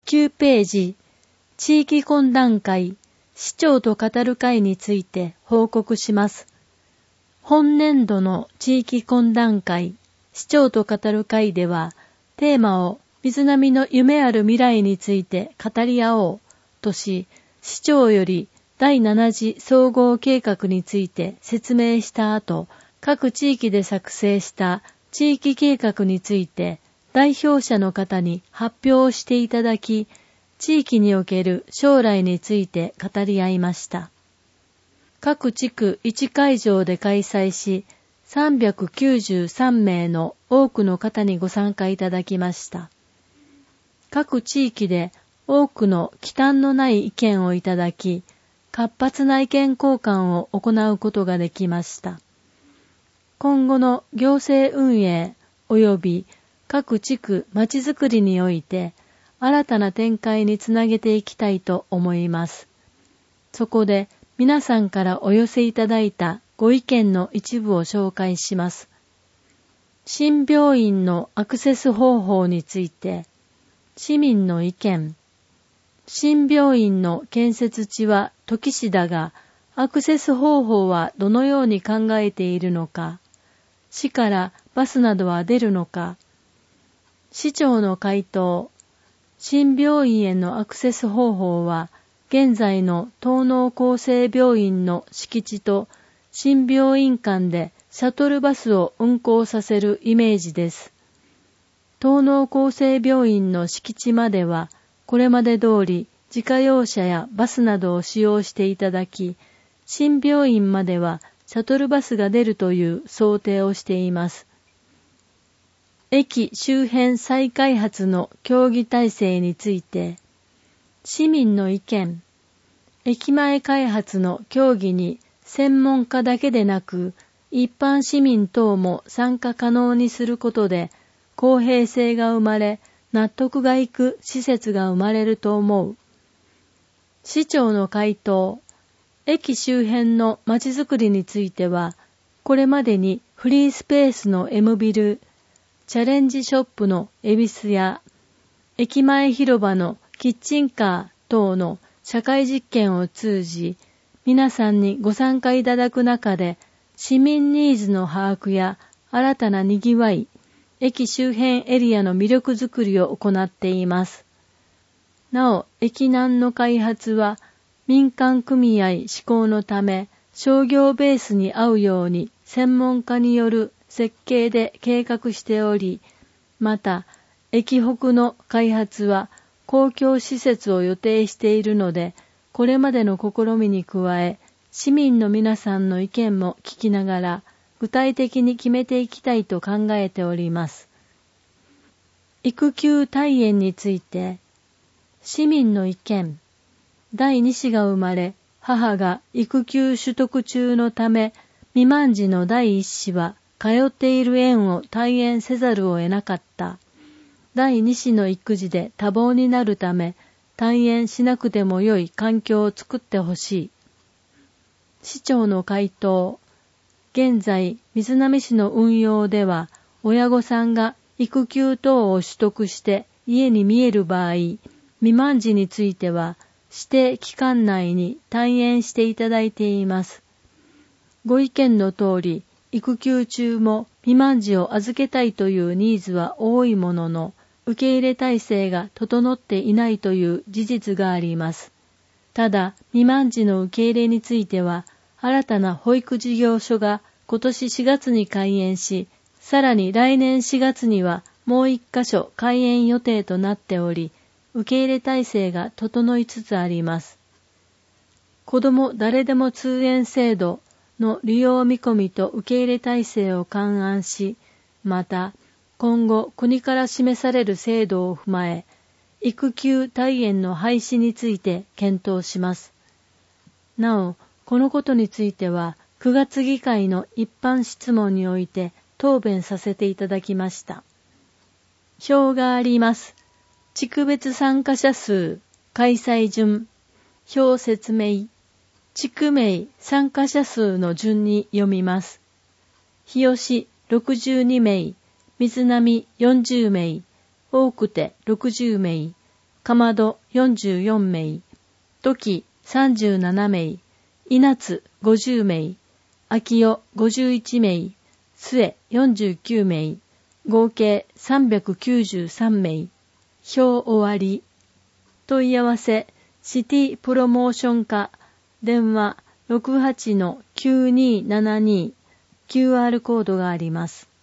9ページ、地域懇談会、市長と語る会について報告します。本年度の地域懇談会、市長と語る会では、テーマを水波の夢ある未来について語り合おうとし、市長より第7次総合計画について説明した後、各地域で作成した地域計画について代表者の方に発表していただき、地域における将来について語り合いました。各地区1会場で開催し、393名の多くの方にご参加いただきました。各地域で多くの忌憚のない意見をいただき、活発な意見交換を行うことができました。今後の行政運営及び各地区町づくりにおいて新たな展開につなげていきたいと思います。そこで皆さんからお寄せいただいたご意見の一部を紹介します。新病院のアクセス方法について、市民の意見。新病院の建設地は土岐市だが、アクセス方法はどのように考えているのか、市からバスなどは出るのか、市長の回答、新病院へのアクセス方法は、現在の東農厚生病院の敷地と新病院間でシャトルバスを運行させるイメージです。東農厚生病院の敷地までは、これまで通り自家用車やバスなどを使用していただき、新病院まではシャトルバスが出るという想定をしています。駅周辺再開発の協議体制について、市民の意見。駅前開発の協議に専門家だけでなく、一般市民等も参加可能にすることで、公平性が生まれ、納得がいく施設が生まれると思う。市長の回答。駅周辺の街づくりについては、これまでにフリースペースの M ビル、チャレンジショップの恵比寿屋、駅前広場のキッチンカー等の社会実験を通じ、皆さんにご参加いただく中で、市民ニーズの把握や新たなにぎわい、駅周辺エリアの魅力づくりを行っています。なお、駅南の開発は民間組合施行のため、商業ベースに合うように専門家による設計で計画しており、また、駅北の開発は公共施設を予定しているので、これまでの試みに加え、市民の皆さんの意見も聞きながら、具体的に決めていきたいと考えております。育休退園について、市民の意見、第2子が生まれ、母が育休取得中のため、未満児の第1子は通っている園を退園せざるを得なかった。第2子の育児で多忙になるため、退園しなくても良い環境を作ってほしい。市長の回答。現在、瑞浪市の運用では、親御さんが育休等を取得して家に見える場合、未満児については、指定期間内に退園していただいています。ご意見の通り、育休中も未満児を預けたいというニーズは多いものの、受け入れ体制が整っていないという事実があります。ただ、未満児の受け入れについては、新たな保育事業所が今年4月に開園し、さらに来年4月にはもう1カ所開園予定となっており、受け入れ体制が整いつつあります。子ども誰でも通園制度の利用見込みと受け入れ体制を勘案し、また、今後国から示される制度を踏まえ、育休退園の廃止について検討します。なお、このことについては、9月議会の一般質問において答弁させていただきました。表があります。地区別参加者数、開催順、表説明、地区名、参加者数の順に読みます。日吉62名、水波40名、多くて60名、 かまど44名、とき37名、稲津50名、秋代51名、末49名、合計393名。表終わり。問い合わせ、シティプロモーション課、電話 68-9272、QR コードがあります。